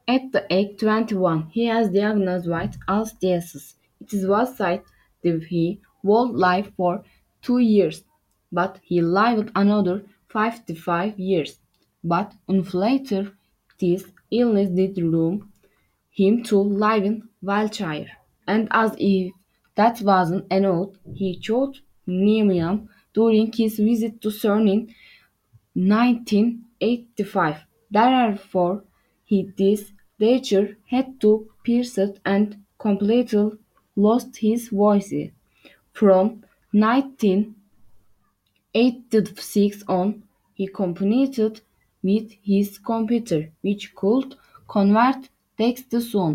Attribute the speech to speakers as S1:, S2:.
S1: At the age 21, he was diagnosed with Alzheimer's. It was said that he would live for 2 years, but he lived another 55 years. But unfortunately, this illness did doom him to live in wheelchair. And as if that wasn't enough, he chose pneumonia during his visit to CERN in 1985. Therefore, this teacher had to pierce it and completely lost his voice. From 1986 on, he communicated with his computer, which could convert text to sound.